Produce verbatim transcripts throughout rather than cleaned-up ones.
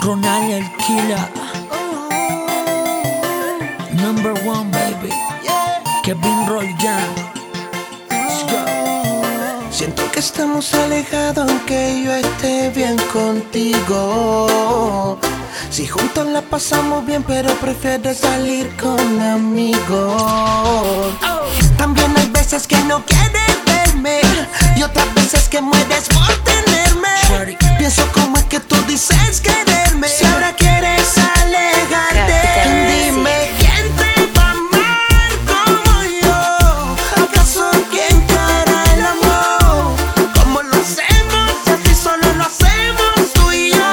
Ronald el Killer, number one baby, Kevin Roldán. Siento que estamos alejados aunque yo esté bien contigo. Si juntos la pasamos bien, pero prefieres salir con amigos. También hay veces que no quieres verme y otras veces que mueres por tenerme. Pienso cómo es que tú dices quererme si ahora quieres alejarte. Dime quién te va a amar como yo. ¿Acaso quién te hará el amor como lo hacemos si así solo lo hacemos tú y yo?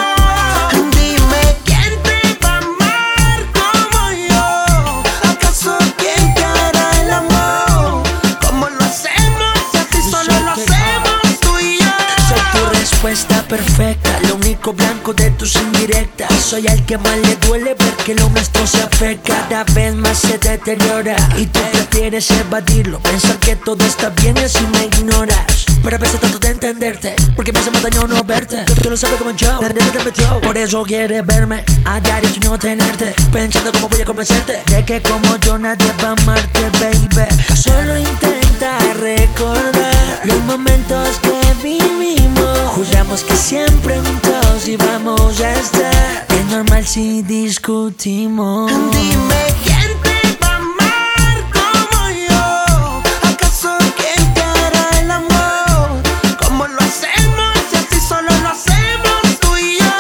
Dime quién te va a amar como yo. ¿Acaso quién te hará el amor como lo hacemos si así solo lo hacemos tú y yo? Soy tu respuesta perfecta, lo único blanco de tus indirectas. Soy al que más le duele ver que lo nuestro se afecta. Cada vez más se deteriora y tú prefieres evadirlo, pensar que todo está bien y así me ignoras. Pero a veces trato de entenderte, porque me hace más daño no verte. Tú lo sabes como yo, nadie te metió. Por eso quieres verme a diario y no tenerte, pensando cómo voy a convencerte de que como yo nadie va a amarte, baby. Solo intenta recordar los momentos que vivimos. Juramos que siempre juntos íbamos a estar. Es normal si discutimos. Dime quién te va a amar como yo. ¿Acaso quién te hará el amor como lo hacemos si así solo lo hacemos tú y yo?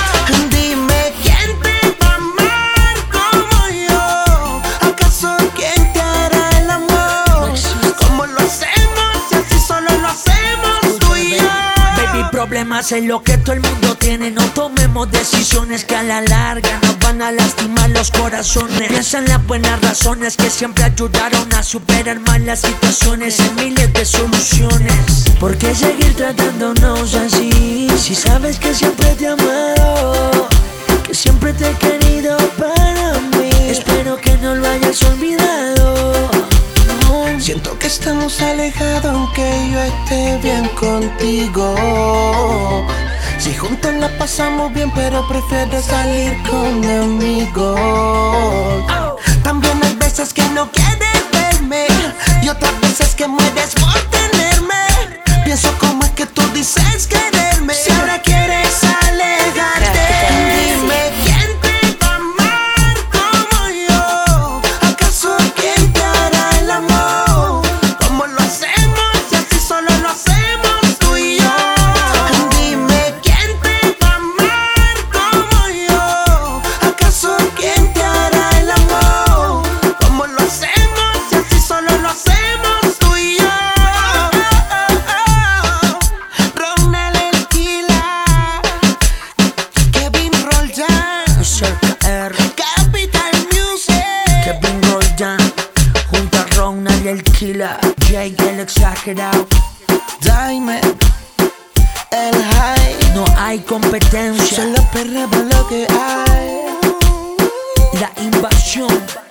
Dime quién te va a amar como yo. ¿Acaso quién te hará el amor como lo hacemos si así solo lo hacemos tú y yo? Problemas es lo que todo el mundo tiene. No tomemos decisiones que a la larga nos van a lastimar los corazones. Piensa en las buenas razones que siempre ayudaron a superar malas situaciones en miles de soluciones. ¿Por qué seguir tratándonos así? Si sabes que siempre te he amado, que siempre te he querido para mí. Espero que no lo hayas olvidado. Siento que estamos alejados aunque yo esté bien contigo. Si juntos la pasamos bien, pero prefieres salir con amigos. También hay veces que no quieres verme y otras veces que mueres por tenerme. Pienso cómo es que tú dices quererme si ahora quieres alejarte. Dime quién te va a amar como yo. ¿Acaso quién te hará el amor como lo hacemos si así solo lo hacemos tú y yo? Dime quién te va a amar como yo. ¿Acaso quién te hará el amor como lo hacemos si así solo lo hacemos tú y yo? Ronald el Killer, Kevin Roldán, Capital Music, Kevin Roldán, junto a Ronald el Killer, Jake el exagerado. Diamond, el high. No hay competencia. Solo perreo lo que hay. La invasión.